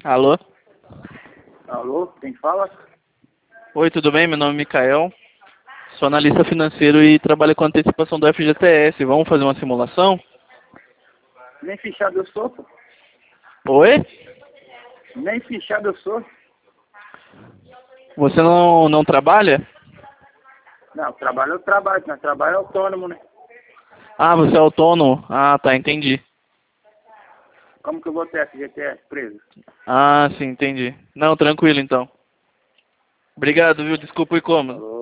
Alô? Alô, quem fala? Oi, tudo bem? Meu nome é Mikael. Sou analista financeiro e trabalho com antecipação do FGTS. Vamos fazer uma simulação? Nem fichado eu sou, pô. Oi? Nem fichado eu sou. Você não trabalha? Não, eu trabalho, mas trabalho é autônomo, né? Ah, você é autônomo? Ah, tá, entendi. Como que eu vou ter FGTS preso? Ah, sim, entendi. Não, tranquilo então. Obrigado, viu? Desculpa o incômodo. Alô?